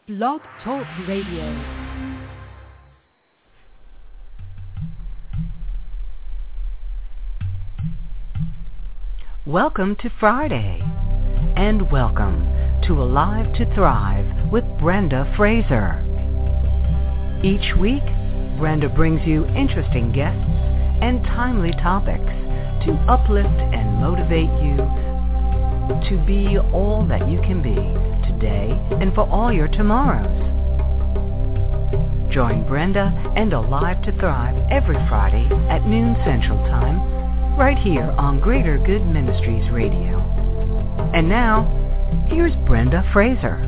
Blog Talk Radio. Welcome to Friday, and welcome to Alive to Thrive with Brenda Fraser. Each week, Brenda brings you interesting guests and timely topics to uplift and motivate you to be all that you can be today and for all your tomorrows. Join Brenda and Alive to Thrive every Friday at noon Central Time, right here on Greater Good Ministries Radio. And now, here's Brenda Fraser.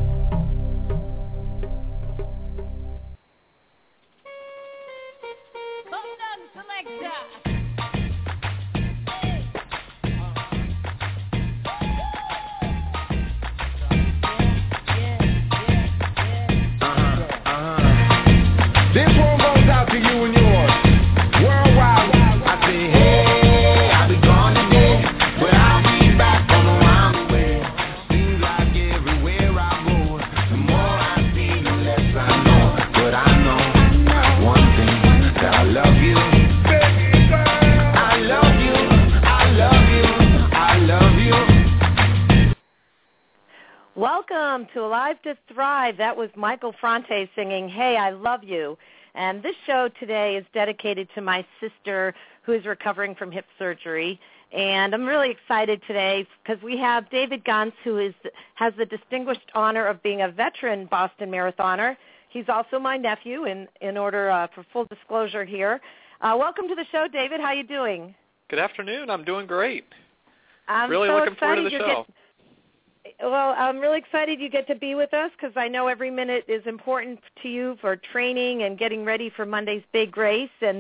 Welcome to Alive to Thrive. That was Michael Franti singing, Hey, I Love You. And this show today is dedicated to my sister who is recovering from hip surgery. And I'm really excited today because we have David Guntz, who has the distinguished honor of being a veteran Boston Marathoner. He's also my nephew, in order for full disclosure here. Welcome to the show, David. How are you doing? Good afternoon. I'm doing great. I'm really so looking forward to the show. Well, I'm really excited you get to be with us because I know every minute is important to you for training and getting ready for Monday's big race. And,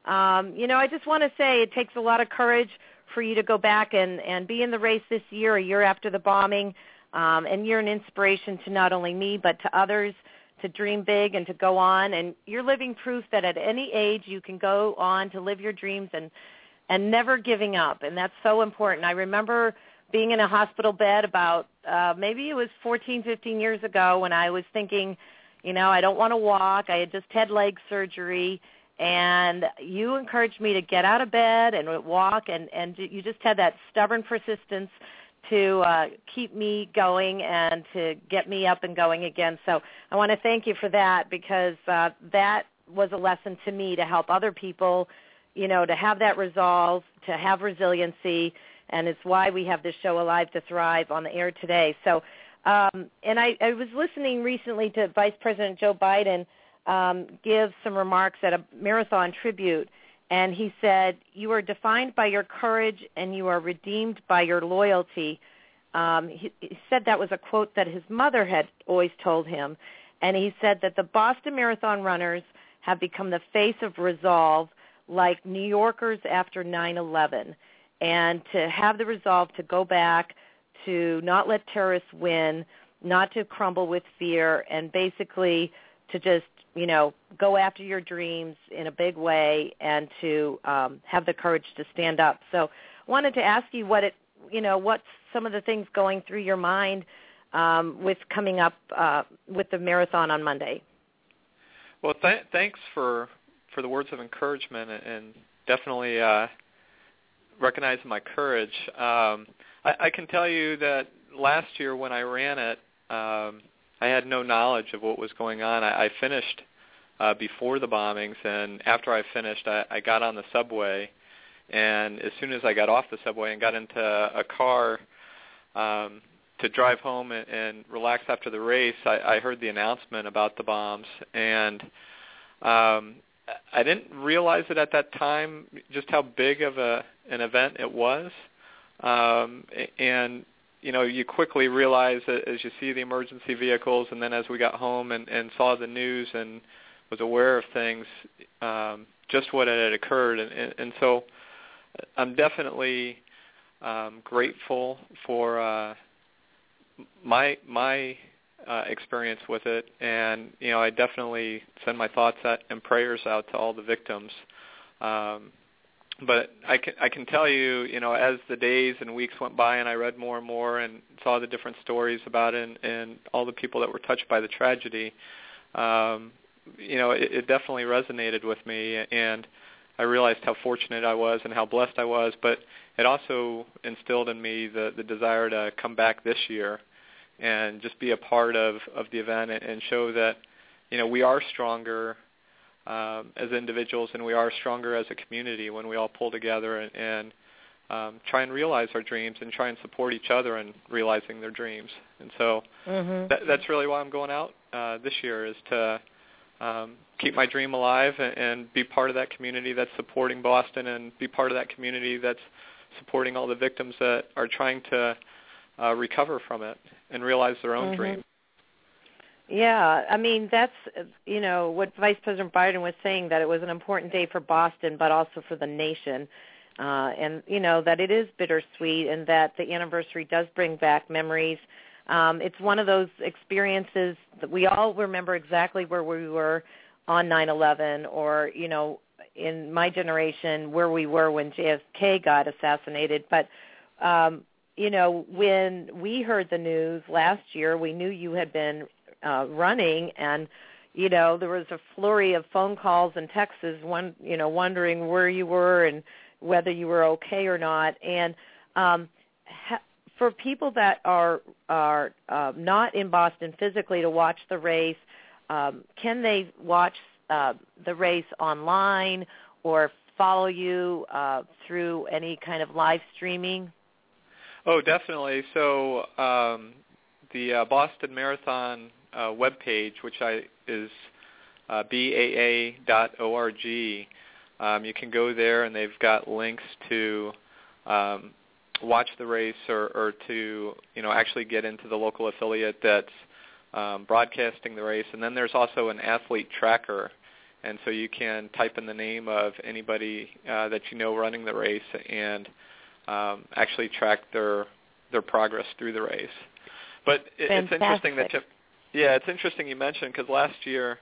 I just want to say it takes a lot of courage for you to go back and be in the race this year, a year after the bombing. And you're an inspiration to not only me but to others to dream big and to go on. And you're living proof that at any age you can go on to live your dreams and never giving up. And that's so important. I remember being in a hospital bed about maybe it was 14, 15 years ago when I was thinking, I don't want to walk. I had just had leg surgery, and you encouraged me to get out of bed and walk, and you just had that stubborn persistence to keep me going and to get me up and going again. So I want to thank you for that because that was a lesson to me to help other people, to have that resolve, to have resiliency. And it's why we have this show, Alive to Thrive, on the air today. So, and I was listening recently to Vice President Joe Biden give some remarks at a marathon tribute, and he said, you are defined by your courage and you are redeemed by your loyalty. He said that was a quote that his mother had always told him, and he said that the Boston Marathon runners have become the face of resolve like New Yorkers after 9/11. And to have the resolve to go back, to not let terrorists win, not to crumble with fear, and basically to just, go after your dreams in a big way and to have the courage to stand up. So I wanted to ask you what's some of the things going through your mind with coming up with the marathon on Monday. Well, thanks for the words of encouragement and definitely recognizing my courage. I can tell you that last year when I ran it, I had no knowledge of what was going on. I finished before the bombings, and after I finished, I got on the subway, and as soon as I got off the subway and got into a car to drive home and relax after the race, I heard the announcement about the bombs, and I didn't realize it at that time just how big of an event it was. And, you quickly realize that as you see the emergency vehicles, and then as we got home and saw the news and was aware of things, just what had occurred. And so I'm definitely grateful for my experience with it, and I definitely send my thoughts and prayers out to all the victims. but I can tell you, as the days and weeks went by and I read more and more and saw the different stories about it and all the people that were touched by the tragedy, it definitely resonated with me, and I realized how fortunate I was and how blessed I was, but it also instilled in me the desire to come back this year and just be a part of the event and show that, we are stronger as individuals, and we are stronger as a community when we all pull together and try and realize our dreams and try and support each other in realizing their dreams. And so that's really why I'm going out this year, is to keep my dream alive and be part of that community that's supporting Boston, and be part of that community that's supporting all the victims that are trying to recover from it and realize their own dream. Yeah, I mean, that's, what Vice President Biden was saying, that it was an important day for Boston, but also for the nation. And, that it is bittersweet, and that the anniversary does bring back memories. It's one of those experiences that we all remember exactly where we were on 9/11, or, in my generation, where we were when JFK got assassinated. But, when we heard the news last year, we knew you had been running, and there was a flurry of phone calls and texts, wondering where you were and whether you were okay or not. And for people that are not in Boston physically to watch the race, can they watch the race online or follow you through any kind of live streaming? Oh, definitely. So the Boston Marathon webpage, which is BAA.org, you can go there, and they've got links to watch the race or to actually get into the local affiliate that's broadcasting the race. And then there's also an athlete tracker, and so you can type in the name of anybody that running the race and actually track their progress through the race. But it's interesting that it's interesting you mentioned, because last year,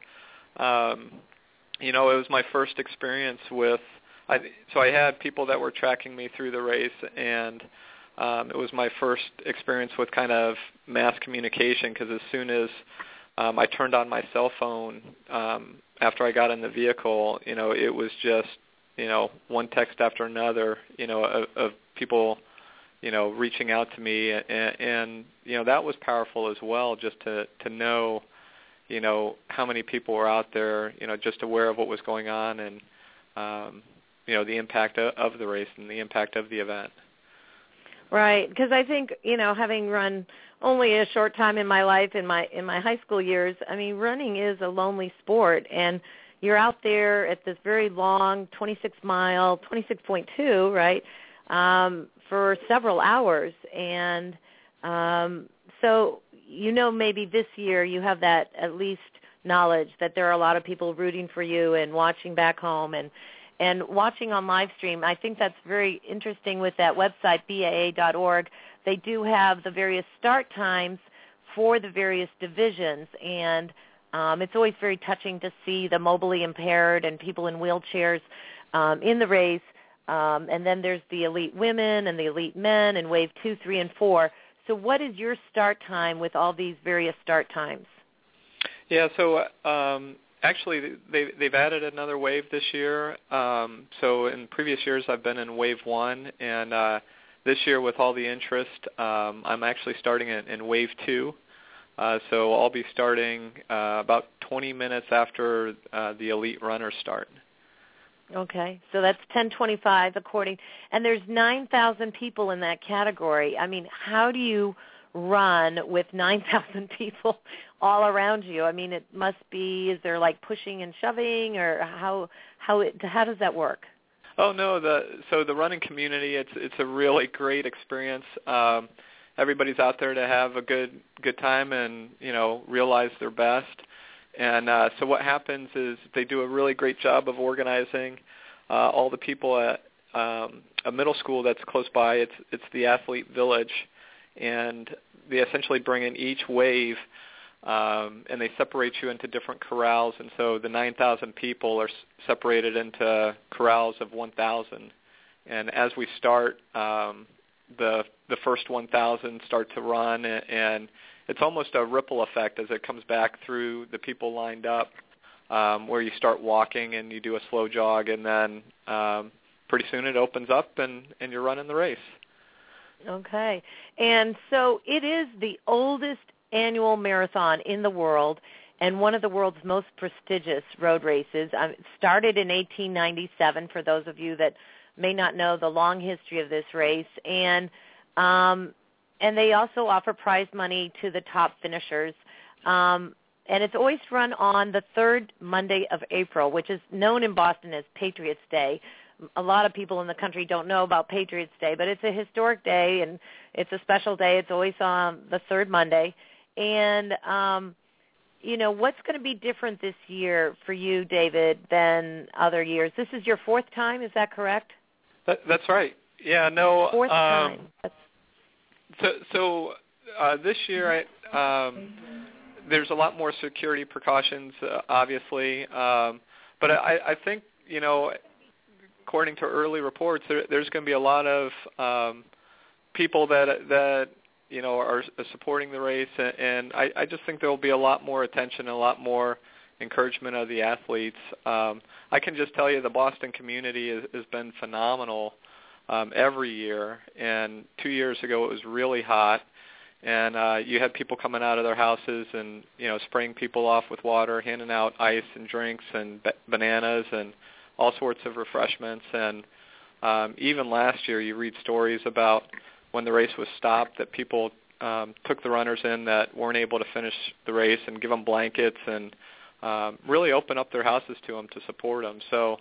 it was my first experience with. So I had people that were tracking me through the race, and it was my first experience with kind of mass communication, because as soon as I turned on my cell phone after I got in the vehicle, it was just one text after another, of people reaching out to me, and that was powerful as well, just to know how many people were out there, just aware of what was going on, and the impact of the race and the impact of the event. Right, because I think having run only a short time in my life, in my high school years, I mean, running is a lonely sport, and you're out there at this very long 26-mile, 26.2, right, for several hours. And so, maybe this year you have that at least knowledge that there are a lot of people rooting for you and watching back home and watching on live stream. I think that's very interesting with that website, BAA.org. They do have the various start times for the various divisions, and it's always very touching to see the mobilely impaired and people in wheelchairs in the race. And then there's the elite women and the elite men in wave 2, 3, and 4. So what is your start time with all these various start times? Yeah, so actually they've added another wave this year. So in previous years I've been in wave 1, and this year with all the interest, I'm actually starting in wave 2. So I'll be starting about 20 minutes after the elite runners start. Okay, so that's 10:25 and there's 9,000 people in that category. I mean, how do you run with 9,000 people all around you? I mean, it must be, is there like pushing and shoving, or how does that work? Oh no, the running community, it's a really great experience. Everybody's out there to have a good time and realize their best. And so what happens is they do a really great job of organizing all the people at a middle school that's close by. It's the Athlete Village, and they essentially bring in each wave, and they separate you into different corrals. And so the 9,000 people are separated into corrals of 1,000. And as we start, the first 1,000 start to run, and it's almost a ripple effect as it comes back through the people lined up, where you start walking and you do a slow jog, and then pretty soon it opens up and you're running the race. Okay. And so it is the oldest annual marathon in the world and one of the world's most prestigious road races. It started in 1897, for those of you that may not know the long history of this race. And they also offer prize money to the top finishers. And it's always run on the third Monday of April, which is known in Boston as Patriots' Day. A lot of people in the country don't know about Patriots' Day, but it's a historic day, and it's a special day. It's always on the third Monday. And, what's going to be different this year for you, David, than other years? This is your fourth time, is that correct? That's right. Yeah, no. Fourth time. So this year, there's a lot more security precautions, obviously. But I think, according to early reports, there's going to be a lot of people that are supporting the race, and I just think there will be a lot more attention, a lot more encouragement of the athletes. I can just tell you the Boston community has been phenomenal every year, and 2 years ago it was really hot, and you had people coming out of their houses and spraying people off with water, handing out ice and drinks and bananas and all sorts of refreshments. And even last year you read stories about when the race was stopped that people took the runners in that weren't able to finish the race and give them blankets and really open up their houses to them to support them. So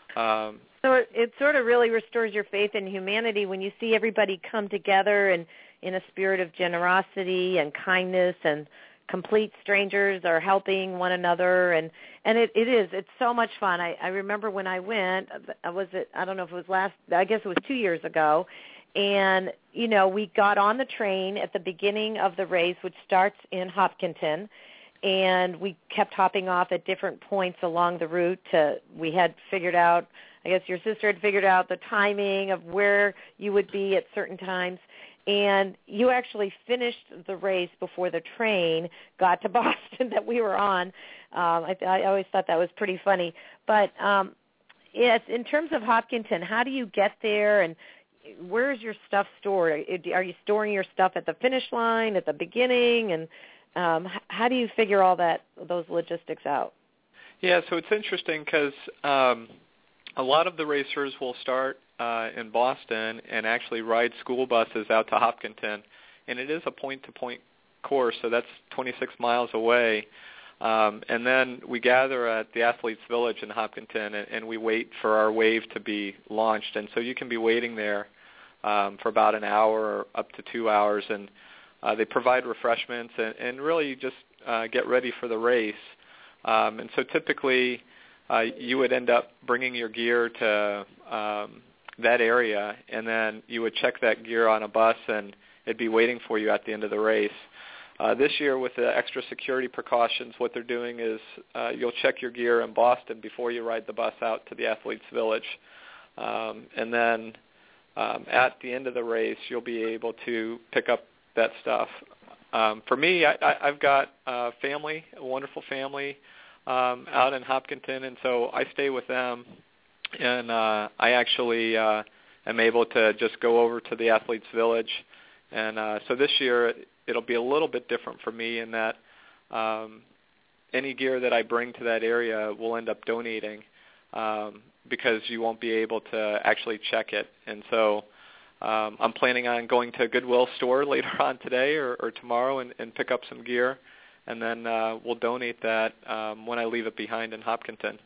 it sort of really restores your faith in humanity when you see everybody come together and in a spirit of generosity and kindness, and complete strangers are helping one another, and it's so much fun. I remember when I went, I don't know if it was I guess it was 2 years ago, and we got on the train at the beginning of the race, which starts in Hopkinton, and we kept hopping off at different points along the route. We had figured out, I guess your sister had figured out the timing of where you would be at certain times. And you actually finished the race before the train got to Boston that we were on. I always thought that was pretty funny. But yes, in terms of Hopkinton, how do you get there, and where is your stuff stored? Are you storing your stuff at the finish line, at the beginning, and how do you figure all those logistics out? Yeah, so it's interesting because a lot of the racers will start in Boston and actually ride school buses out to Hopkinton, and it is a point-to-point course, so that's 26 miles away. And then we gather at the Athletes Village in Hopkinton, and we wait for our wave to be launched. And so you can be waiting there for about an hour or up to 2 hours, and they provide refreshments and really just get ready for the race. And so typically you would end up bringing your gear to that area, and then you would check that gear on a bus, and it'd be waiting for you at the end of the race. This year, with the extra security precautions, what they're doing is you'll check your gear in Boston before you ride the bus out to the Athletes Village. And then at the end of the race, you'll be able to pick up that stuff. For me, I've got a wonderful family out in Hopkinton, and so I stay with them. And I actually am able to just go over to the Athletes Village. And so this year it'll be a little bit different for me in that any gear that I bring to that area will end up donating because you won't be able to actually check it. And so I'm planning on going to a Goodwill store later on today or tomorrow and pick up some gear. And then we'll donate that when I leave it behind in Hopkinton.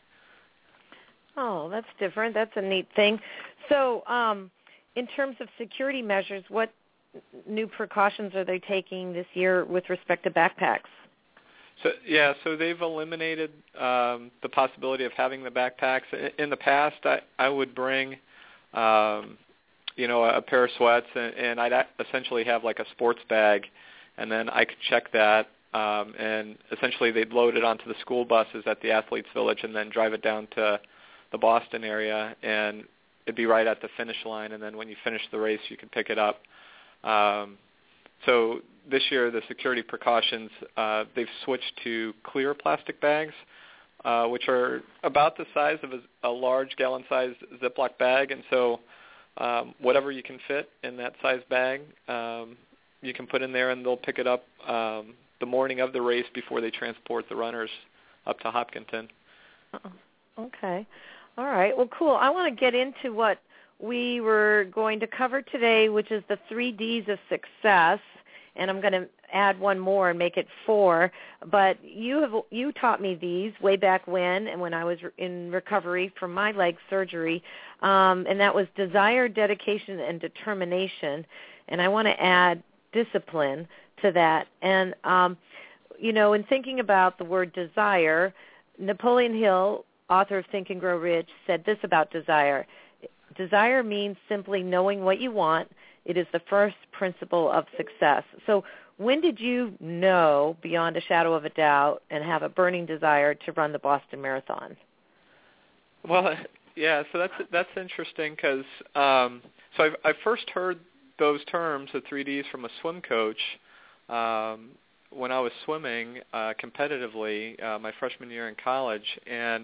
Oh, that's different. That's a neat thing. So in terms of security measures, what new precautions are they taking this year with respect to backpacks? So they've eliminated the possibility of having the backpacks. In the past, I would bring, a pair of sweats, and I'd essentially have like a sports bag, and then I could check that, and essentially they'd load it onto the school buses at the Athletes Village and then drive it down to the Boston area, and to be right at the finish line, and then when you finish the race, you can pick it up. So this year, the security precautions, they've switched to clear plastic bags, which are about the size of a large gallon-sized Ziploc bag, and so whatever you can fit in that size bag, you can put in there, and they'll pick it up the morning of the race before they transport the runners up to Hopkinton. Okay. All right. Well, cool. I want to get into what we were going to cover today, which is the 3 Ds of success, and I'm going to add one more and make it 4. But you taught me these way back when, and when I was in recovery from my leg surgery, and that was desire, dedication, and determination. And I want to add discipline to that. And, in thinking about the word desire, Napoleon Hill, author of Think and Grow Rich, said this about desire. Desire means simply knowing what you want. It is the first principle of success. So when did you know, beyond a shadow of a doubt, and have a burning desire to run the Boston Marathon? Well, yeah, so that's interesting because so I first heard those terms, the 3 Ds, from a swim coach when I was swimming competitively my freshman year in college. And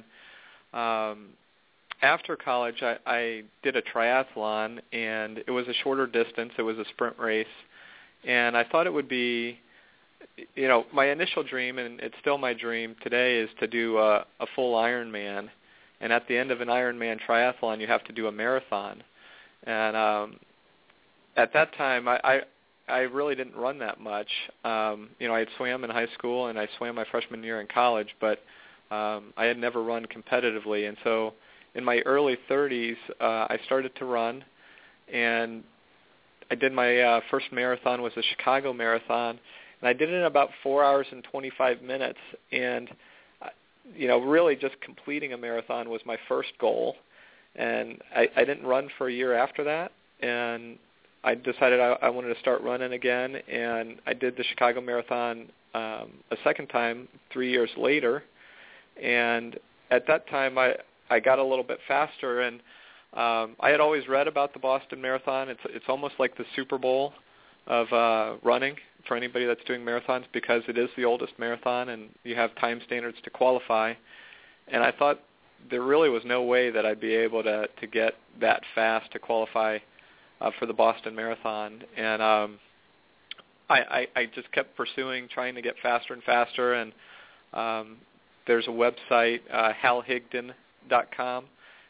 after college, I did a triathlon, and it was a shorter distance. It was a sprint race, and I thought it would be, my initial dream, and it's still my dream today, is to do a full Ironman. And at the end of an Ironman triathlon, you have to do a marathon. And at that time, I really didn't run that much. I had swam in high school, and I swam my freshman year in college, but I had never run competitively. And so in my early 30s, I started to run, and I did my first marathon was the Chicago Marathon, and I did it in about 4 hours and 25 minutes. And, really just completing a marathon was my first goal. And I didn't run for a year after that, and I decided I wanted to start running again, and I did the Chicago Marathon a second time 3 years later. And at that time, I got a little bit faster, and I had always read about the Boston Marathon. It's almost like the Super Bowl of running for anybody that's doing marathons, because it is the oldest marathon, and you have time standards to qualify. And I thought there really was no way that I'd be able to get that fast to qualify for the Boston Marathon. And I just kept pursuing, trying to get faster and faster. And there's a website, halhigdon.com,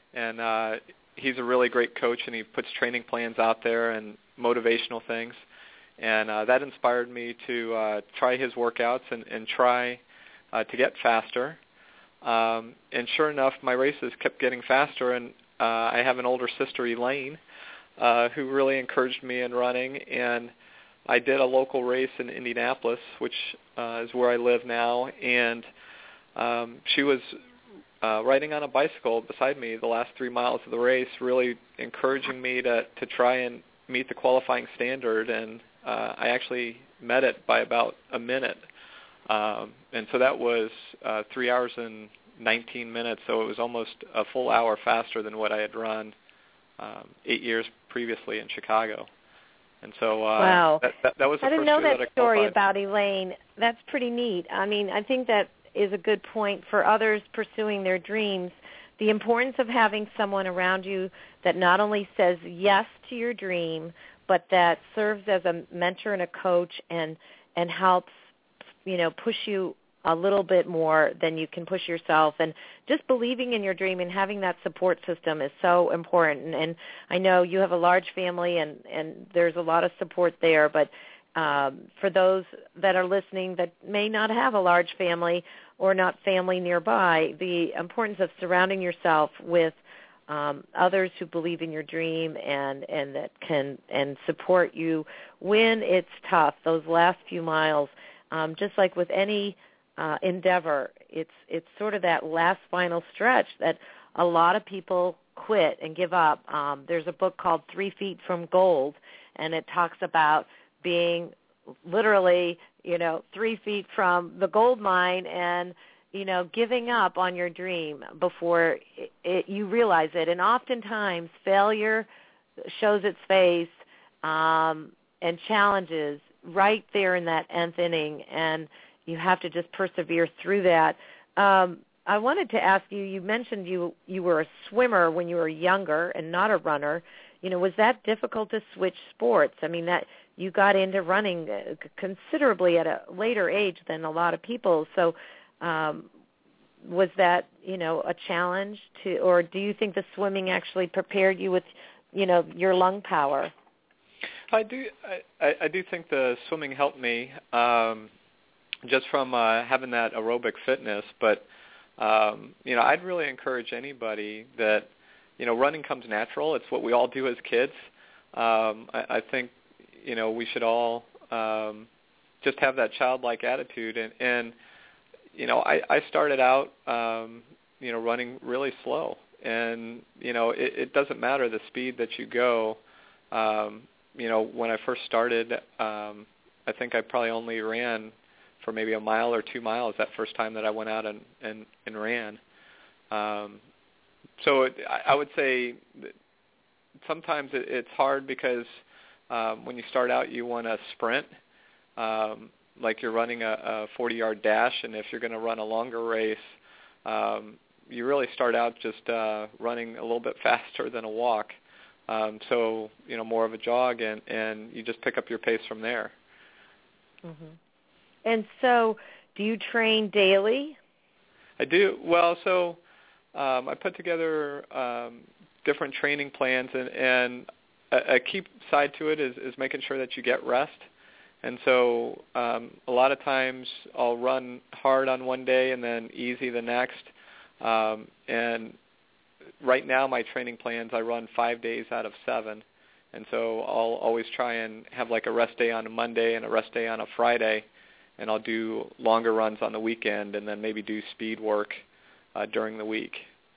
and he's a really great coach, and he puts training plans out there and motivational things. And that inspired me to try his workouts and try to get faster. And sure enough, my races kept getting faster, and I have an older sister, Elaine, who really encouraged me in running. And I did a local race in Indianapolis, which is where I live now, and she was riding on a bicycle beside me the last 3 miles of the race, really encouraging me to try and meet the qualifying standard. And I actually met it by about a minute. And so that was 3 hours and 19 minutes, so it was almost a full hour faster than what I had run 8 years previously in Chicago. And so wow. that was the I didn't first know year that I story qualified. about Elaine. That's pretty neat. I mean, I think that is a good point for others pursuing their dreams. The importance of having someone around you that not only says yes to your dream, but that serves as a mentor and a coach and helps, push you a little bit more than you can push yourself. And just believing in your dream and having that support system is so important. And I know you have a large family, and there's a lot of support there. But for those that are listening that may not have a large family or not family nearby, the importance of surrounding yourself with others who believe in your dream and that can and support you when it's tough, those last few miles. Just like with any endeavor, it's sort of that last final stretch that a lot of people quit and give up. There's a book called 3 Feet from Gold, and it talks about being literally, 3 feet from the gold mine and, giving up on your dream before you realize it. And oftentimes failure shows its face and challenges right there in that nth inning, and you have to just persevere through that. I wanted to ask you, you mentioned you were a swimmer when you were younger and not a runner. Was that difficult to switch sports? I mean, that you got into running considerably at a later age than a lot of people. So was that, a challenge or do you think the swimming actually prepared you with, your lung power? I do think the swimming helped me just from having that aerobic fitness. But, I'd really encourage anybody that, running comes natural. It's what we all do as kids. I think, we should all just have that childlike attitude. And I started out, running really slow. And, it doesn't matter the speed that you go. When I first started, I think I probably only ran for maybe a mile or 2 miles that first time that I went out and ran. So I would say that sometimes it's hard because when you start out you want to sprint, like you're running a 40-yard dash, and if you're going to run a longer race, you really start out just running a little bit faster than a walk. So, more of a jog, and you just pick up your pace from there. Mm-hmm. And so do you train daily? I do. Well, so I put together different training plans, and a key side to it is making sure that you get rest. And so a lot of times I'll run hard on one day and then easy the next. And right now my training plans, I run 5 days out of 7. And so I'll always try and have like a rest day on a Monday and a rest day on a Friday. And I'll do longer runs on the weekend and then maybe do speed work during the week.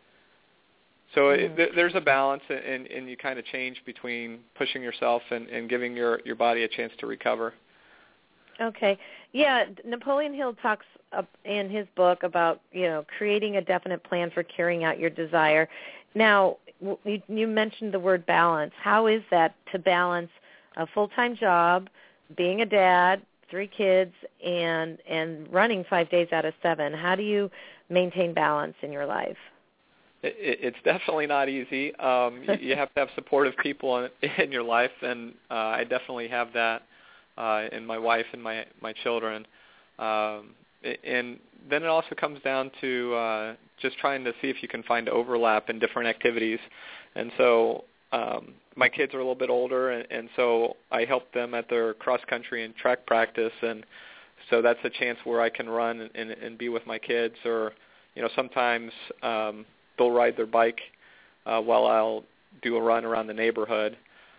So there's a balance, and you kind of change between pushing yourself and giving your body a chance to recover. Okay. Yeah, Napoleon Hill talks in his book about, creating a definite plan for carrying out your desire. Now, you mentioned the word balance. How is that to balance a full-time job, being a dad, 3 kids, and running 5 days out of 7? How do you maintain balance in your life? It's definitely not easy. You have to have supportive people in your life, and I definitely have that in my wife and my children. And then it also comes down to just trying to see if you can find overlap in different activities. And so my kids are a little bit older, and so I help them at their cross-country and track practice, and so that's a chance where I can run and be with my kids. Or, sometimes they'll ride their bike while I'll do a run around the neighborhood.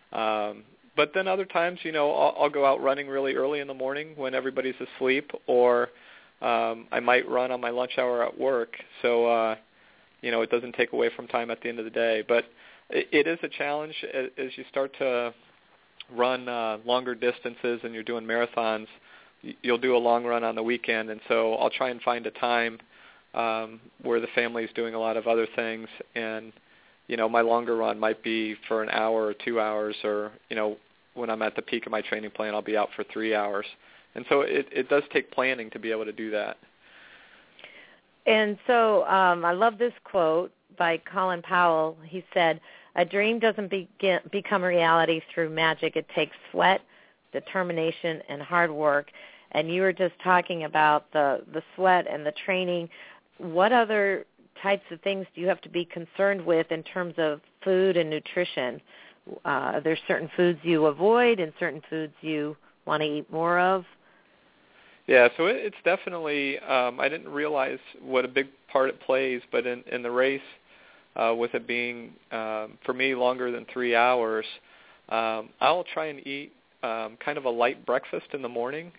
But then other times, I'll go out running really early in the morning when everybody's asleep, or I might run on my lunch hour at work. So, it doesn't take away from time at the end of the day. But it is a challenge as you start to run longer distances and you're doing marathons. You'll do a long run on the weekend, and so I'll try and find a time where the family's doing a lot of other things, and my longer run might be for an hour or 2 hours, or when I'm at the peak of my training plan, I'll be out for 3 hours. And so it does take planning to be able to do that. And so I love this quote by Colin Powell. He said, "A dream doesn't become reality through magic. It takes sweat, determination, and hard work." And you were just talking about the sweat and the training. What other types of things do you have to be concerned with in terms of food and nutrition? There's certain foods you avoid and certain foods you want to eat more of? Yeah, so it's definitely, I didn't realize what a big part it plays, but in the race, with it being, for me, longer than 3 hours, I'll try and eat kind of a light breakfast in the morning.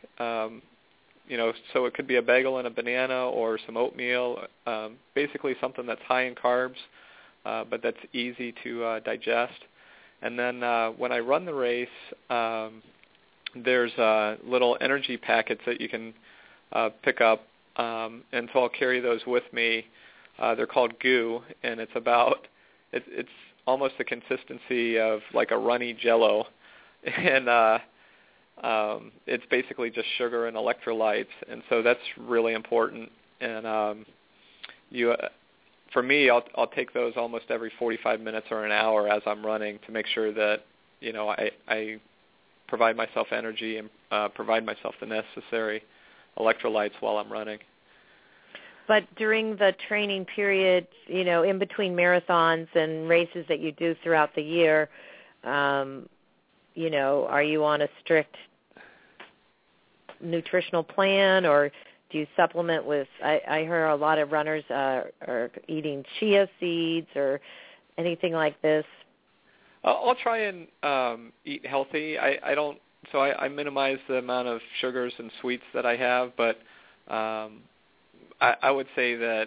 So it could be a bagel and a banana or some oatmeal, basically something that's high in carbs, but that's easy to digest. And then when I run the race, there's little energy packets that you can pick up and so I'll carry those with me. They're called goo, and it's almost the consistency of like a runny Jell-O, and it's basically just sugar and electrolytes, and so that's really important. And for me, I'll take those almost every 45 minutes or an hour as I'm running to make sure that I provide myself energy and provide myself the necessary electrolytes while I'm running. But during the training period, in between marathons and races that you do throughout the year, are you on a strict nutritional plan, or do you supplement with, I hear a lot of runners are eating chia seeds or anything like this? I'll try and eat healthy. I minimize the amount of sugars and sweets that I have, but I would say that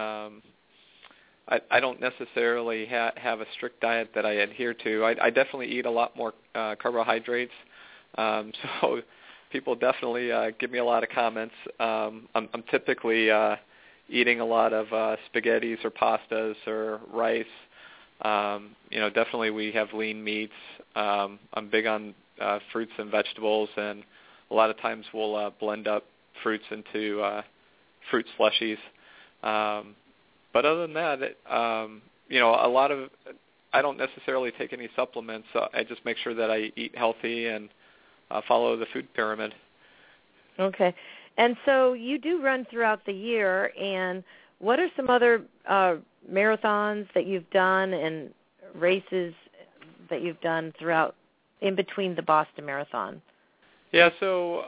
I don't necessarily have a strict diet that I adhere to. I definitely eat a lot more carbohydrates, so people definitely give me a lot of comments. I'm typically eating a lot of spaghettis or pastas or rice. Definitely we have lean meats. I'm big on fruits and vegetables, and a lot of times we'll blend up fruits into fruit slushies. But other than that, I don't necessarily take any supplements. So I just make sure that I eat healthy and follow the food pyramid. Okay. And so you do run throughout the year, and what are some other marathons that you've done and races that you've done throughout, in between the Boston Marathon? Yeah, so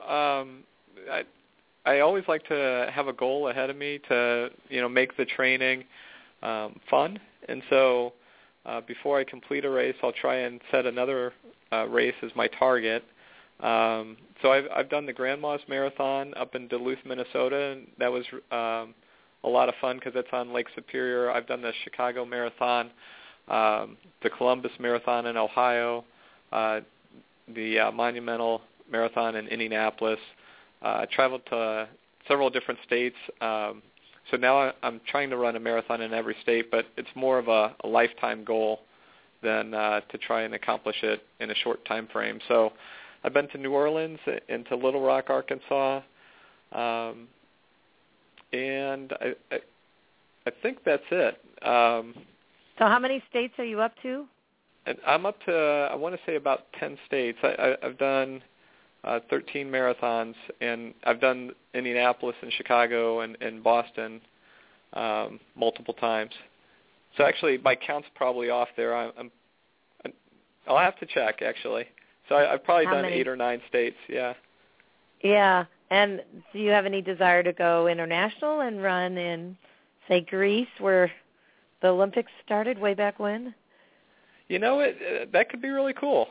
I always like to have a goal ahead of me to, make the training fun. And so before I complete a race, I'll try and set another race as my target. So I've done the Grandma's Marathon up in Duluth, Minnesota, and that was a lot of fun because it's on Lake Superior. I've done the Chicago Marathon, the Columbus Marathon in Ohio, the Monumental Marathon in Indianapolis. I traveled to several different states. So now I'm trying to run a marathon in every state, but it's more of a lifetime goal than to try and accomplish it in a short time frame. So I've been to New Orleans and to Little Rock, Arkansas, and I think that's it. So how many states are you up to? I'm up to, I want to say, about 10 states. I've done 13 marathons, and I've done Indianapolis and Chicago and Boston multiple times. So actually, my count's probably off there. I'll have to check, actually. So I've probably done 8 or 9 states, yeah. Yeah, and do you have any desire to go international and run in, say, Greece, where the Olympics started way back when? That could be really cool.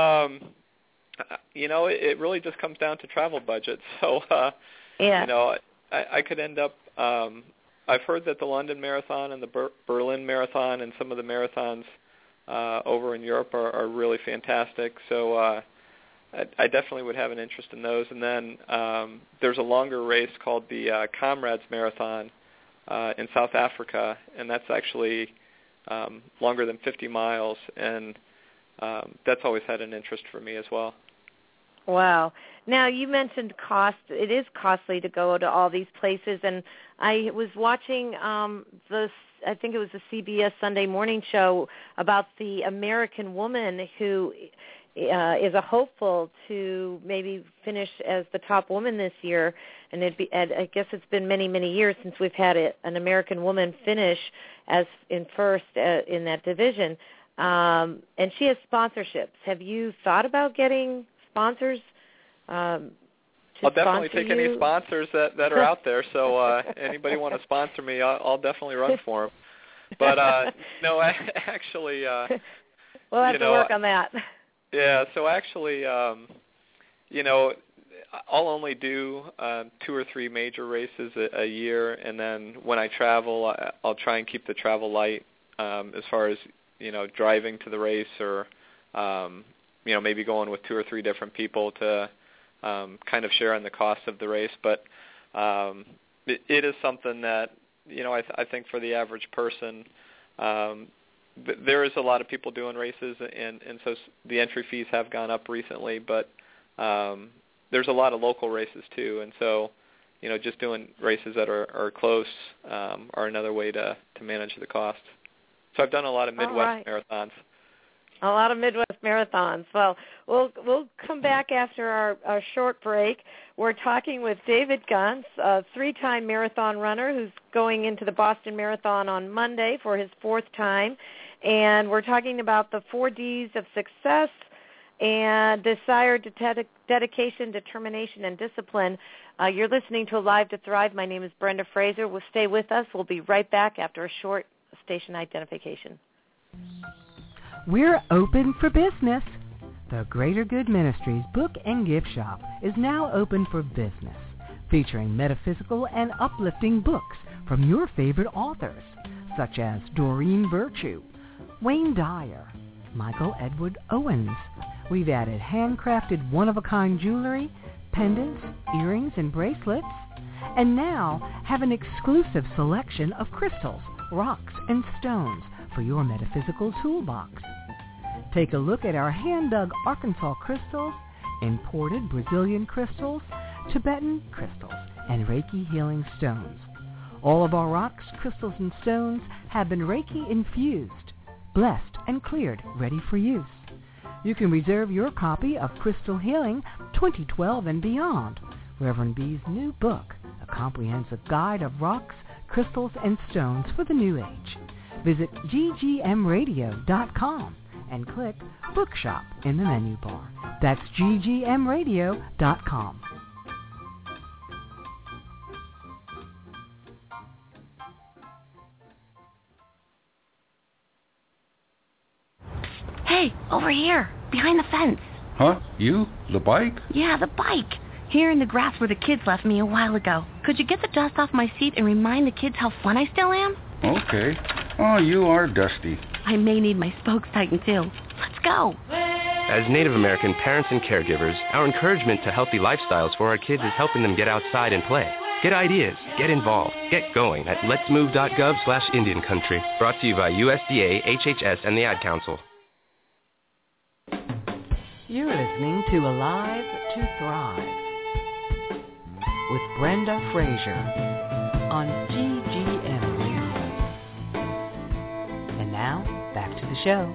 It really just comes down to travel budget. So, yeah. I could end up, I've heard that the London Marathon and the Berlin Marathon and some of the marathons over in Europe are really fantastic. So I definitely would have an interest in those. And then there's a longer race called the Comrades Marathon in South Africa, and that's actually longer than 50 miles, and that's always had an interest for me as well. Wow. Now, you mentioned cost. It is costly to go to all these places, and I was watching I think it was the CBS Sunday Morning Show about the American woman who is a hopeful to maybe finish as the top woman this year, and I guess it's been many, many years since we've had an American woman finish as in first in that division, and she has sponsorships. Have you thought about getting sponsors? I'll definitely take any sponsors that are out there. So anybody want to sponsor me, I'll definitely run for them. But no, actually, we'll have to work on that. Yeah. So actually, I'll only do 2 or 3 major races a year, and then when I travel, I'll try and keep the travel light as far as driving to the race, or maybe going with 2 or 3 different people to kind of share in the cost of the race. But it is something that, I think for the average person, there is a lot of people doing races, and so the entry fees have gone up recently, but there's a lot of local races too, and so just doing races that are close are another way to manage the cost. So I've done a lot of Midwest marathons. A lot of Midwest marathons. Well, we'll come back after our short break. We're talking with David Gunz, a 3-time marathon runner who's going into the Boston Marathon on Monday for his 4th time. And we're talking about the 4 Ds of success and desire, dedication, determination, and discipline. You're listening to Alive to Thrive. My name is Brenda Fraser. We'll stay with us. We'll be right back after a short station identification. We're open for business. The Greater Good Ministries Book and Gift Shop is now open for business, featuring metaphysical and uplifting books from your favorite authors, such as Doreen Virtue, Wayne Dyer, Michael Edward Owens. We've added handcrafted one-of-a-kind jewelry, pendants, earrings, and bracelets, and now have an exclusive selection of crystals, rocks, and stones for your metaphysical toolbox. Take a look at our hand-dug Arkansas crystals, imported Brazilian crystals, Tibetan crystals, and Reiki healing stones. All of our rocks, crystals, and stones have been Reiki infused, blessed, and cleared, ready for use. You can reserve your copy of Crystal Healing 2012 and Beyond, Reverend B's new book, a comprehensive guide of rocks, crystals, and stones for the new age. Visit ggmradio.com and click Bookshop in the menu bar. That's ggmradio.com. Hey, over here, behind the fence. Huh? You? The bike? Yeah, the bike. Here in the grass where the kids left me a while ago. Could you get the dust off my seat and remind the kids how fun I still am? Okay. Oh, you are dusty. I may need my spokes tightened too. Let's go. As Native American parents and caregivers, our encouragement to healthy lifestyles for our kids is helping them get outside and play. Get ideas, get involved, get going at letsmove.gov/Indian Country. Brought to you by USDA, HHS, and the Ad Council. You're listening to Alive to Thrive with Brenda Fraser on GGM Radio. And now, back to the show.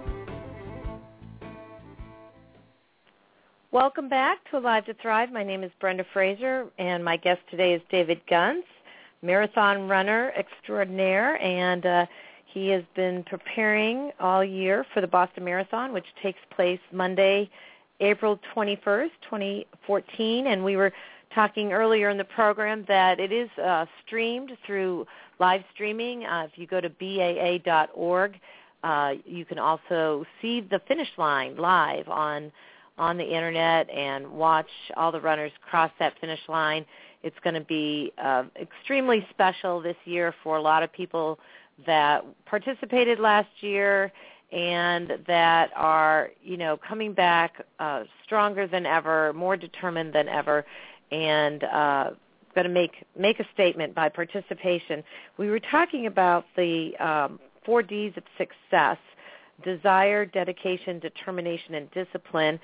Welcome back to Alive to Thrive. My name is Brenda Fraser, and my guest today is David Gunz, marathon runner extraordinaire, and he has been preparing all year for the Boston Marathon, which takes place Monday, April 21st, 2014, and we were talking earlier in the program that it is streamed through live streaming. If you go to BAA.org, you can also see the finish line live on the Internet and watch all the runners cross that finish line. It's going to be extremely special this year for a lot of people that participated last year and that are, coming back stronger than ever, more determined than ever, and going to make a statement by participation. We were talking about the 4 Ds of success: desire, dedication, determination, and discipline.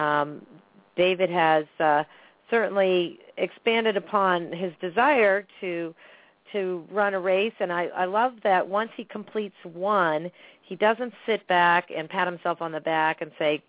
David has certainly expanded upon his desire to run a race, and I love that once he completes one, he doesn't sit back and pat himself on the back and say,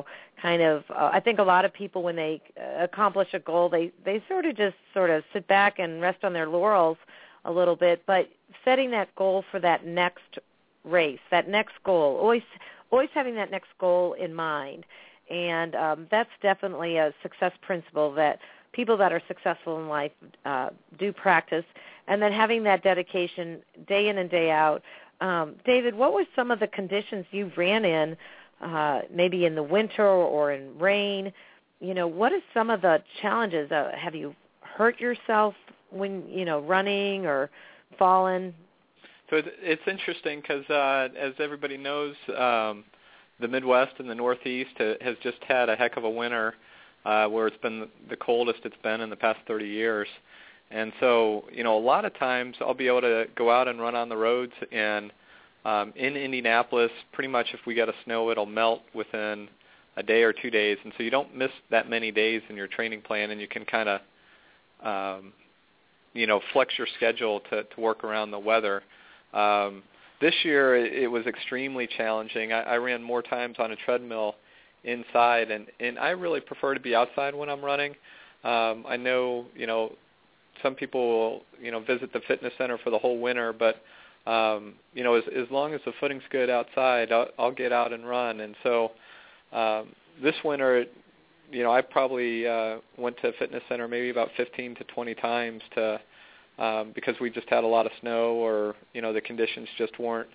I think a lot of people when they accomplish a goal, they sort of sit back and rest on their laurels a little bit, but setting that goal for that next race, that next goal, always having that next goal in mind. And that's definitely a success principle that people that are successful in life do practice. And then having that dedication day in and day out. David, what were some of the conditions you ran in, maybe in the winter or in rain? What are some of the challenges? Have you hurt yourself when, running or fallen? So it's interesting because, as everybody knows, the Midwest and the Northeast has just had a heck of a winter where it's been the coldest it's been in the past 30 years. And so, a lot of times I'll be able to go out and run on the roads, and in Indianapolis, pretty much if we get a snow, it'll melt within a day or 2 days. And so you don't miss that many days in your training plan, and you can kind of, flex your schedule to work around the weather. This year it was extremely challenging. I ran more times on a treadmill inside, and I really prefer to be outside when I'm running. I know, some people will, visit the fitness center for the whole winter, but, as long as the footing's good outside, I'll get out and run. And so this winter, I probably went to a fitness center maybe about 15 to 20 times because we just had a lot of snow, or, the conditions just weren't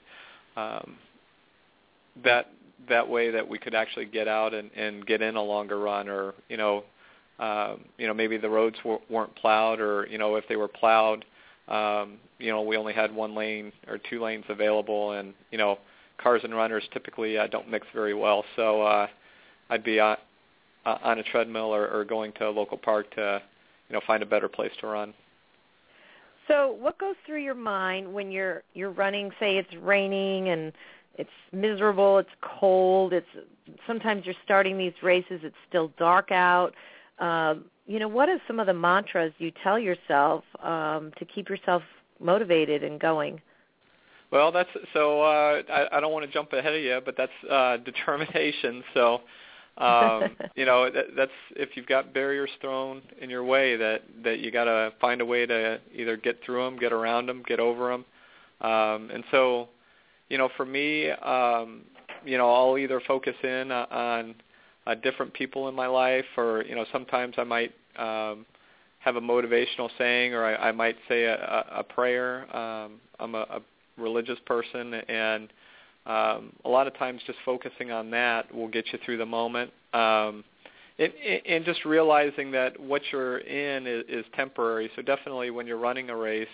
that way that we could actually get out and get in a longer run, or, maybe the roads weren't plowed, or, if they were plowed, we only had 1 lane or 2 lanes available, and, cars and runners typically don't mix very well. So I'd be on a treadmill or going to a local park to, find a better place to run. So what goes through your mind when you're running, say it's raining and it's miserable, it's cold, sometimes you're starting these races, it's still dark out. What are some of the mantras you tell yourself to keep yourself motivated and going? Well, I don't want to jump ahead of you, but that's determination. So, that's if you've got barriers thrown in your way, that you got to find a way to either get through them, get around them, get over them. And so, for me, I'll either focus in on different people in my life, or, sometimes I might have a motivational saying, or I might say a prayer. I'm a religious person, and a lot of times just focusing on that will get you through the moment. And just realizing that what you're in is temporary. So definitely when you're running a race,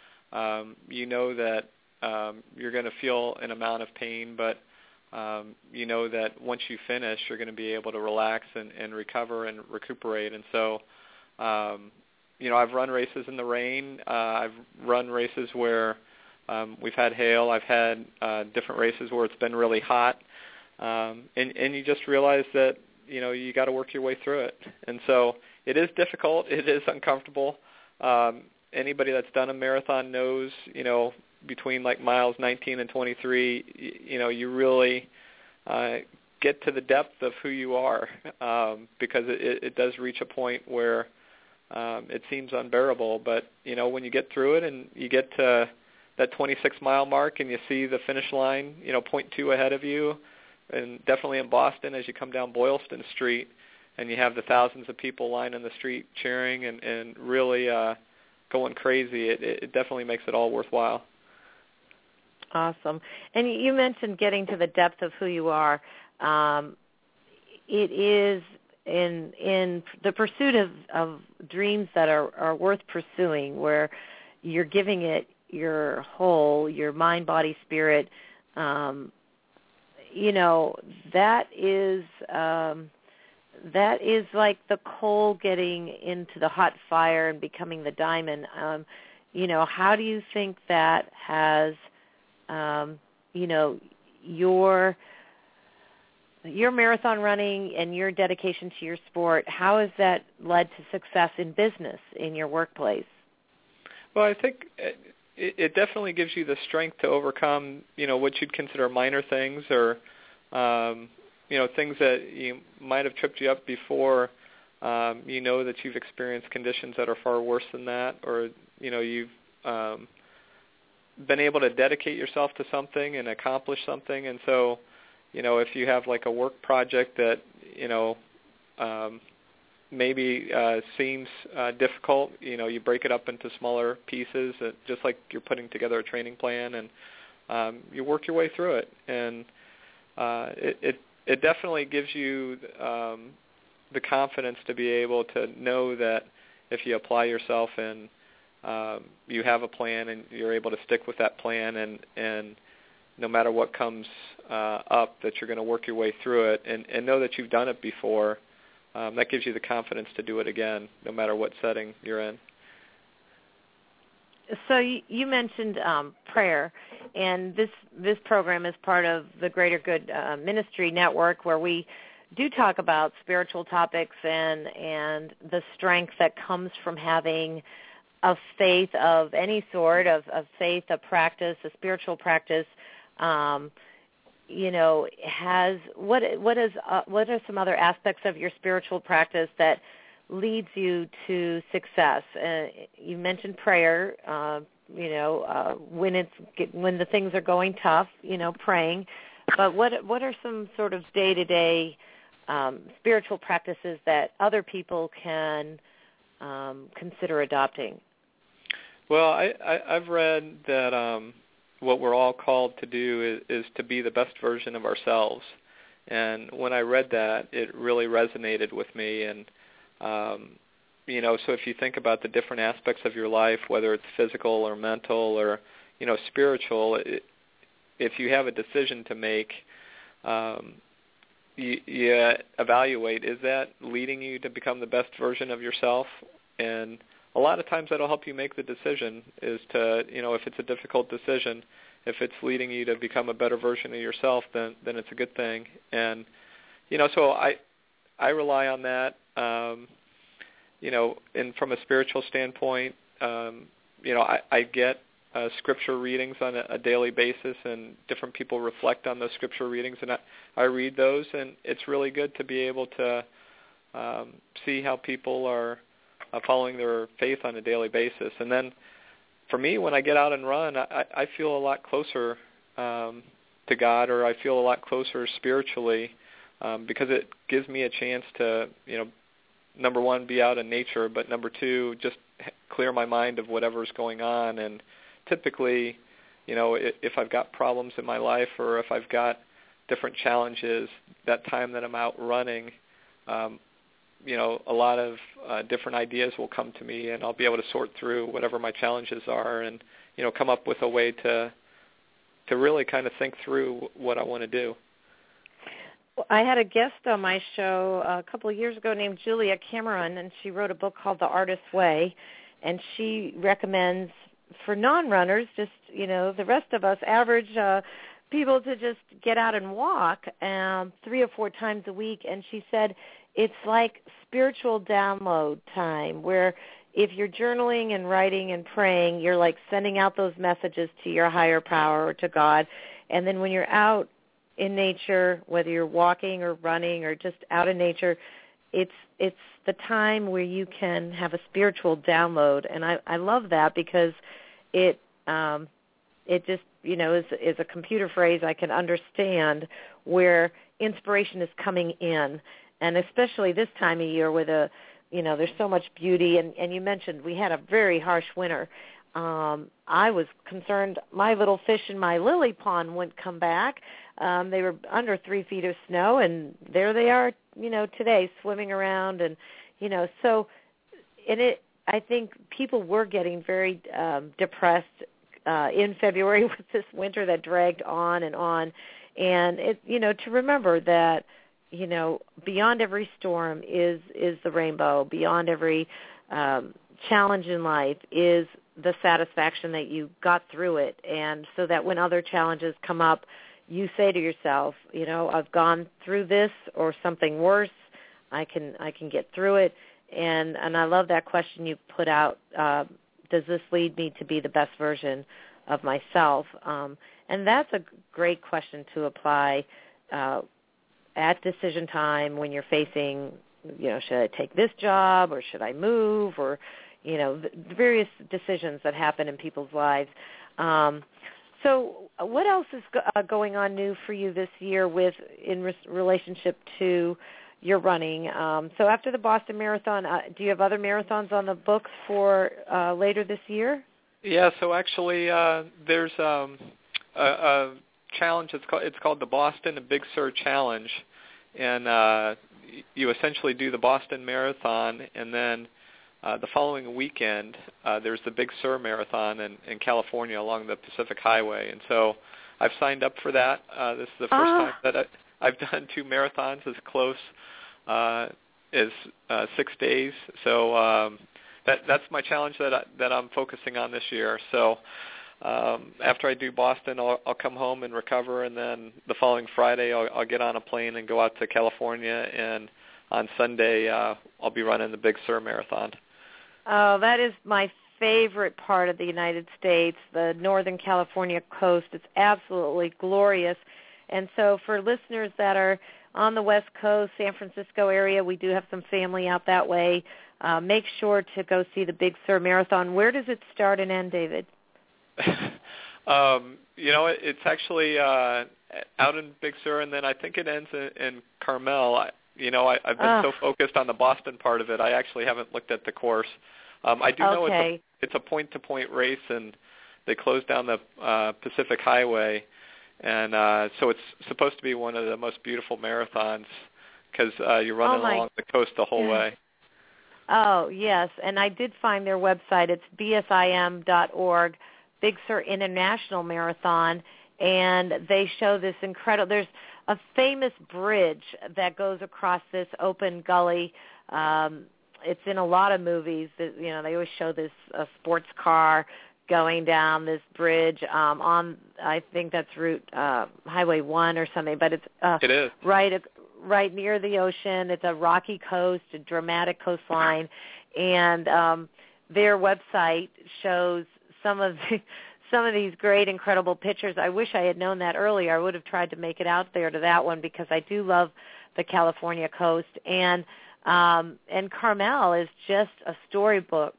that you're going to feel an amount of pain, but that once you finish, you're going to be able to relax and recover and recuperate. And so, I've run races in the rain. I've run races where we've had hail. I've had different races where it's been really hot. And you just realize that, you got to work your way through it. And so it is difficult. It is uncomfortable. Anybody that's done a marathon knows, between like miles 19 and 23, you really get to the depth of who you are, because it does reach a point where it seems unbearable. But, when you get through it and you get to that 26-mile mark and you see the finish line, 0.2 ahead of you, and definitely in Boston as you come down Boylston Street and you have the thousands of people lining the street cheering and really going crazy, it definitely makes it all worthwhile. Awesome. And you mentioned getting to the depth of who you are. It is in the pursuit of dreams that are worth pursuing, where you're giving it your whole, your mind, body, spirit. That is like the coal getting into the hot fire and becoming the diamond. How do you think that has your marathon running and your dedication to your sport, how has that led to success in business, in your workplace? Well, I think it definitely gives you the strength to overcome, what you'd consider minor things, or, things that you might have tripped you up before. That you've experienced conditions that are far worse than that, or, you've been able to dedicate yourself to something and accomplish something. And so, if you have like a work project that, maybe seems difficult, you break it up into smaller pieces, just like you're putting together a training plan, and you work your way through it. And it definitely gives you the confidence to be able to know that if you apply yourself and you have a plan and you're able to stick with that plan, and no matter what comes up, that you're going to work your way through it, and know that you've done it before. That gives you the confidence to do it again, no matter what setting you're in. So you mentioned prayer, and this program is part of the Greater Good Ministry Network, where we do talk about spiritual topics and the strength that comes from having a faith of any sort, of faith, a practice, a spiritual practice. Has what are some other aspects of your spiritual practice that leads you to success? You mentioned prayer. When the things are going tough, praying. But what are some sort of day-to-day spiritual practices that other people can consider adopting? Well, I've read that what we're all called to do is to be the best version of ourselves. And when I read that, it really resonated with me. And, so if you think about the different aspects of your life, whether it's physical or mental or, spiritual, if you have a decision to make, you evaluate, is that leading you to become the best version of yourself? And a lot of times that'll help you make the decision is to, if it's a difficult decision, if it's leading you to become a better version of yourself, then it's a good thing. And, so I rely on that, and from a spiritual standpoint, I get scripture readings on a daily basis, and different people reflect on those scripture readings, and I read those, and it's really good to be able to see how people are following their faith on a daily basis. And then for me, when I get out and run, I feel a lot closer to God, or I feel a lot closer spiritually, because it gives me a chance to, number one, be out in nature, but number two, just clear my mind of whatever's going on. And typically, if I've got problems in my life or if I've got different challenges, that time that I'm out running, a lot of different ideas will come to me, and I'll be able to sort through whatever my challenges are and, come up with a way to really kind of think through what I want to do. Well, I had a guest on my show a couple of years ago named Julia Cameron, and she wrote a book called The Artist's Way, and she recommends for non-runners, just, the rest of us average people, to just get out and walk 3 or 4 times a week. And she said it's like spiritual download time, where if you're journaling and writing and praying, you're like sending out those messages to your higher power or to God. And then when you're out in nature, whether you're walking or running or just out in nature, it's the time where you can have a spiritual download. And I love that, because it just, is a computer phrase I can understand, where inspiration is coming in. And especially this time of year where there's so much beauty. And you mentioned we had a very harsh winter. I was concerned my little fish in my lily pond wouldn't come back. They were under 3 feet of snow, and there they are, today swimming around. And, so I think people were getting very depressed in February with this winter that dragged on. And, to remember that, beyond every storm is the rainbow. Beyond every challenge in life is the satisfaction that you got through it. And so that when other challenges come up, you say to yourself, I've gone through this or something worse. I can get through it. And I love that question you put out. Does this lead me to be the best version of myself? And that's a great question to apply at decision time when you're facing, should I take this job or should I move, or, the various decisions that happen in people's lives. So what else is going on new for you this year in relationship to your running? So after the Boston Marathon, do you have other marathons on the books for later this year? Yeah, so actually there's a challenge. It's called the Boston Big Sur Challenge, and you essentially do the Boston Marathon, and then the following weekend there's the Big Sur Marathon in California along the Pacific Highway. And so I've signed up for that. This is the first time that I've done 2 marathons as close as 6 days. So that's my challenge that I'm focusing on this year. So after I do Boston, I'll come home and recover, and then the following Friday I'll get on a plane and go out to California, and on Sunday I'll be running the Big Sur Marathon. Oh, that is my favorite part of the United States, the Northern California coast. It's absolutely glorious. And so for listeners that are on the West Coast, San Francisco area, we do have some family out that way. Make sure to go see the Big Sur Marathon. Where does it start and end, David? It's actually out in Big Sur, and then I think it ends in Carmel. I've been so focused on the Boston part of it, I actually haven't looked at the course. I do know it's a point-to-point race, and they closed down the Pacific Highway, and so it's supposed to be one of the most beautiful marathons because you're running along the coast the whole way. Oh, yes, and I did find their website. It's bsim.org, Big Sur International Marathon, and they show this incredible, there's a famous bridge that goes across this open gully. It's in a lot of movies. That, they always show this sports car going down this bridge on, I think that's Route Highway 1 or something, but it's it is. right near the ocean. It's a rocky coast, a dramatic coastline, and their website shows some of these great, incredible pictures. I wish I had known that earlier. I would have tried to make it out there to that one because I do love the California coast. And Carmel is just a storybook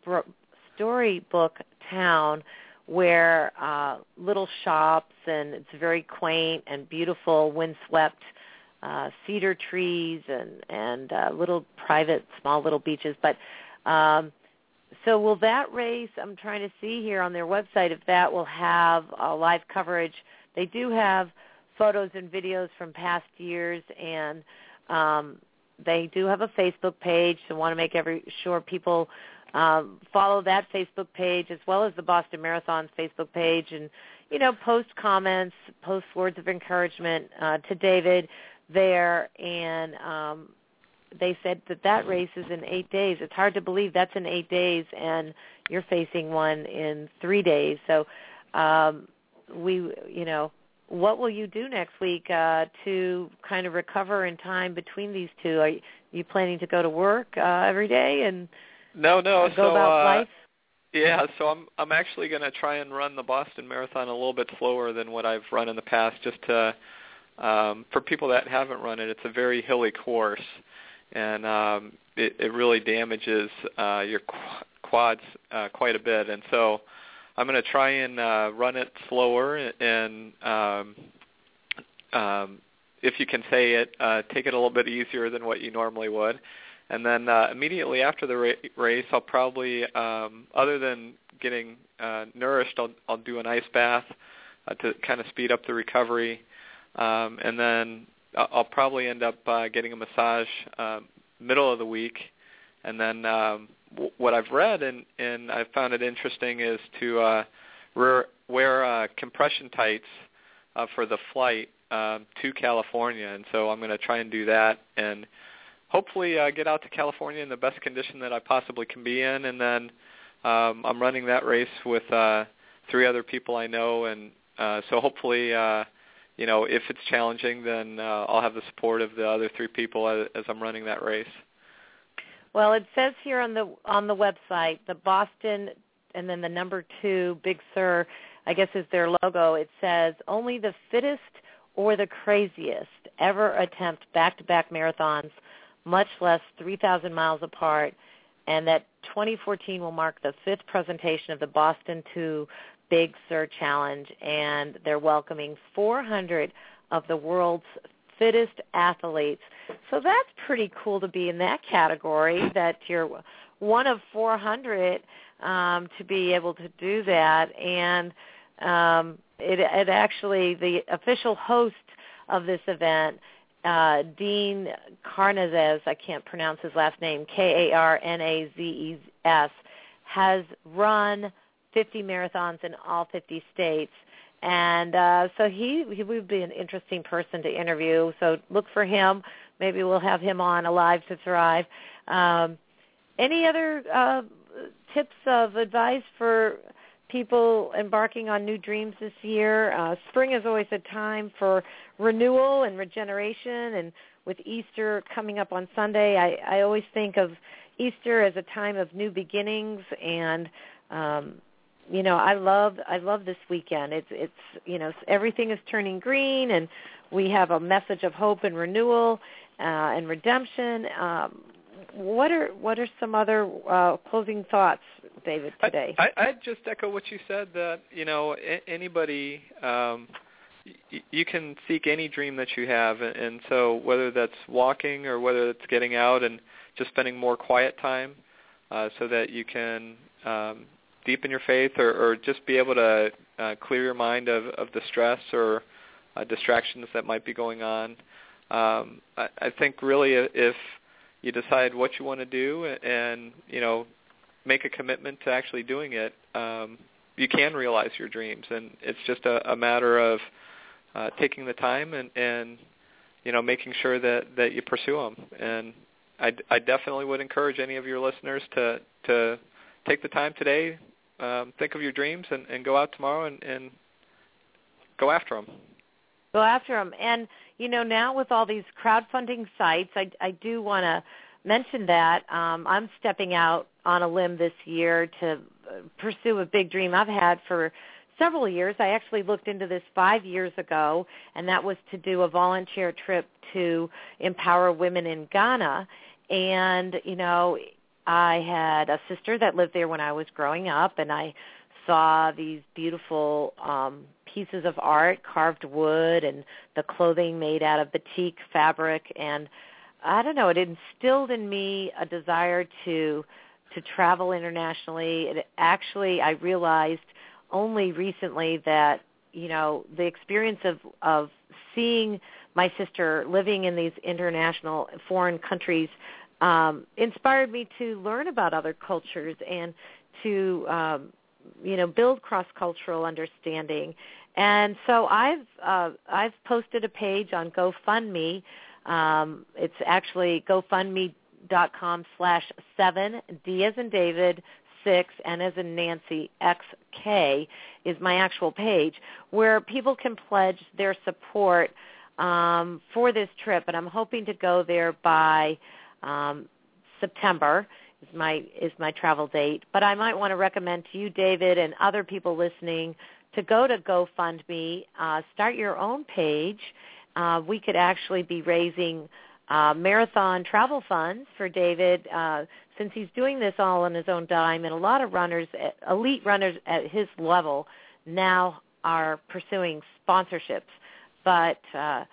town where little shops, and it's very quaint and beautiful, windswept cedar trees and little private, small little beaches. But so will that race, I'm trying to see here on their website if that will have live coverage. They do have photos and videos from past years, and they do have a Facebook page, so want to make sure people follow that Facebook page as well as the Boston Marathon's Facebook page, and, post comments, post words of encouragement to David there, and they said that race is in 8 days. It's hard to believe that's in 8 days, and you're facing one in 3 days. So what will you do next week to kind of recover in time between these two? Are you planning to go to work every day and go about life? Yeah, so I'm actually going to try and run the Boston Marathon a little bit slower than what I've run in the past, just to for people that haven't run it. It's a very hilly course, and it really damages your quads quite a bit. And so I'm going to try and run it slower and, if you can say it, take it a little bit easier than what you normally would. And then immediately after the race, I'll probably, other than getting nourished, I'll do an ice bath to kind of speed up the recovery. And then I'll probably end up getting a massage middle of the week. And then what I've read and I've found it interesting is to wear compression tights for the flight to California. And so I'm going to try and do that and hopefully get out to California in the best condition that I possibly can be in. And then I'm running that race with 3 other people I know. And so hopefully, if it's challenging, then I'll have the support of the other 3 people as I'm running that race. Well, it says here on the website, the Boston and then the number 2, Big Sur, I guess is their logo. It says, only the fittest or the craziest ever attempt back-to-back marathons, much less 3,000 miles apart, and that 2014 will mark the 5th presentation of the Boston to Big Sur Challenge, and they're welcoming 400 of the world's fittest athletes. So that's pretty cool to be in that category, that you're one of 400 to be able to do that. And it actually, the official host of this event, Dean Karnazes, I can't pronounce his last name, Karnazes, has run 50 marathons in all 50 states. And so he would be an interesting person to interview. So look for him. Maybe we'll have him on Alive to Thrive. Any other tips of advice for people embarking on new dreams this year? Spring is always a time for renewal and regeneration, and with Easter coming up on Sunday, I always think of Easter as a time of new beginnings, and I love this weekend. It's everything is turning green, and we have a message of hope and renewal and redemption. What are some other closing thoughts, David, today? I'd just echo what you said, that anybody, you can seek any dream that you have, and so whether that's walking or whether it's getting out and just spending more quiet time so that you can deepen your faith or just be able to clear your mind of the stress or distractions that might be going on. I think really if you decide what you want to do and, make a commitment to actually doing it, you can realize your dreams. And it's just a matter of taking the time and making sure that you pursue them. And I definitely would encourage any of your listeners to take the time today, think of your dreams, and go out tomorrow and go after them. Go after them. And, now with all these crowdfunding sites, I do want to mention that I'm stepping out on a limb this year to pursue a big dream I've had for several years. I actually looked into this 5 years ago, and that was to do a volunteer trip to empower women in Ghana. And, I had a sister that lived there when I was growing up, and I saw these beautiful pieces of art, carved wood, and the clothing made out of batik fabric. And I don't know, it instilled in me a desire to travel internationally. I realized only recently that, the experience of seeing my sister living in these international foreign countries inspired me to learn about other cultures and to, build cross-cultural understanding. And so I've posted a page on GoFundMe. It's actually GoFundMe.com/7, D as in David, 6, N as in Nancy, XK is my actual page, where people can pledge their support for this trip. And I'm hoping to go there by September is my travel date. But I might want to recommend to you, David, and other people listening, to go to GoFundMe, start your own page. We could actually be raising marathon travel funds for David since he's doing this all on his own dime, and a lot of runners, elite runners at his level, now are pursuing sponsorships. But, $10,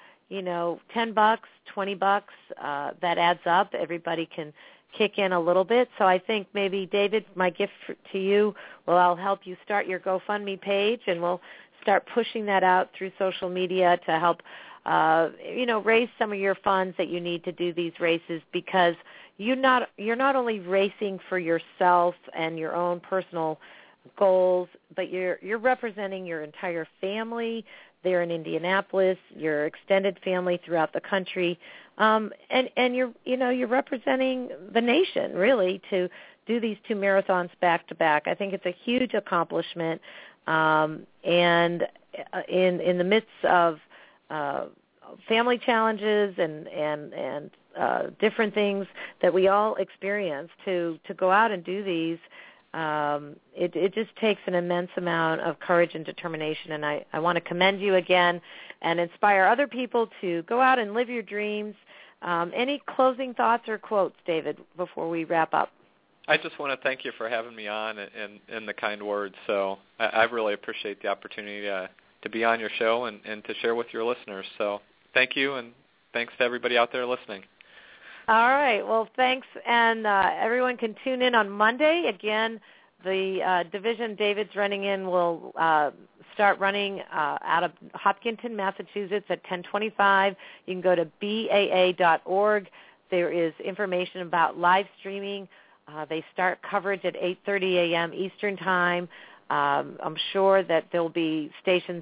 $20, that adds up. Everybody can kick in a little bit. So I think maybe, David, my gift to you, I'll help you start your GoFundMe page, and we'll start pushing that out through social media to help raise some of your funds that you need to do these races, because you're not only racing for yourself and your own personal goals, but you're representing your entire family there in Indianapolis, your extended family throughout the country, and you're representing the nation, really, to do these 2 marathons back to back. I think it's a huge accomplishment, and in the midst of family challenges and different things that we all experience, to go out and do these, it just takes an immense amount of courage and determination. And I want to commend you again and inspire other people to go out and live your dreams. Any closing thoughts or quotes, David, before we wrap up? I just want to thank you for having me on and the kind words. So I really appreciate the opportunity to be on your show and to share with your listeners. So thank you, and thanks to everybody out there listening. All right. Well, thanks. And everyone can tune in on Monday. Again, the division David's running in will start running out of Hopkinton, Massachusetts at 10:25. You can go to BAA.org. There is information about live streaming. They start coverage at 8:30 a.m. Eastern Time. I'm sure that there will be stations,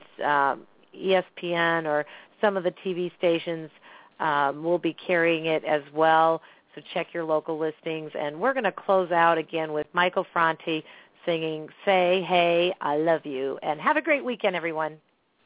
ESPN or some of the TV stations will be carrying it as well. so check your local listings. And we're going to close out again with Michael Franti singing Say Hey, I Love You. And have a great weekend, everyone.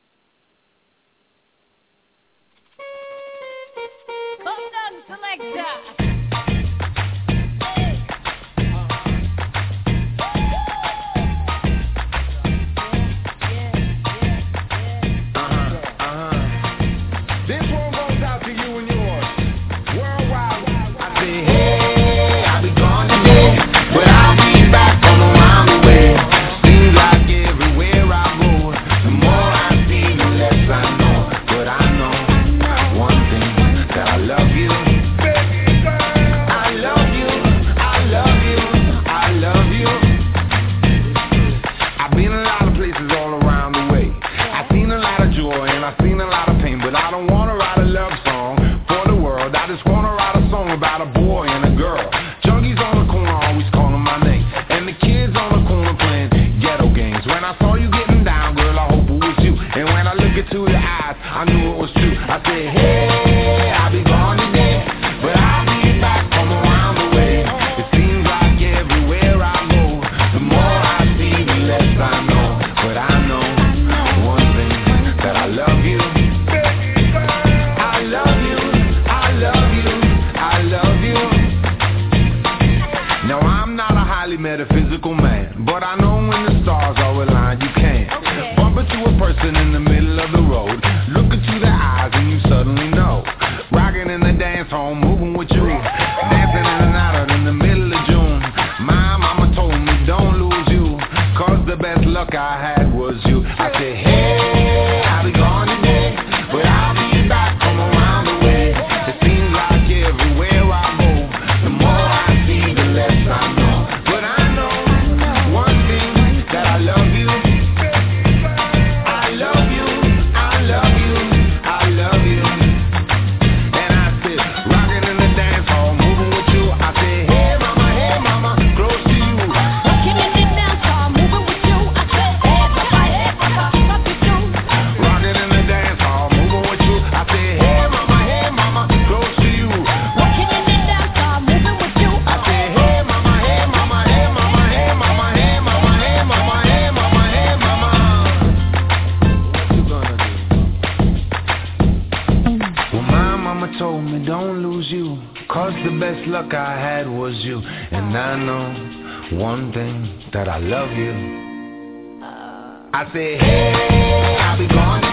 Metaphysical man, but I know when the stars are aligned, you can bump into a person in the middle of the road, look into their eyes and you suddenly know. Rocking in the dance hall, moving with you, dancing in and out in the middle of June. My mama told me don't lose you, cause the best luck I had was you. I said hey, I'll be gone today, but I'll be back from around the way. It seems like everywhere I go, the more I see, the less I know. The best luck I had was you, and I know one thing, that I love you. I say, hey, I'll be gone.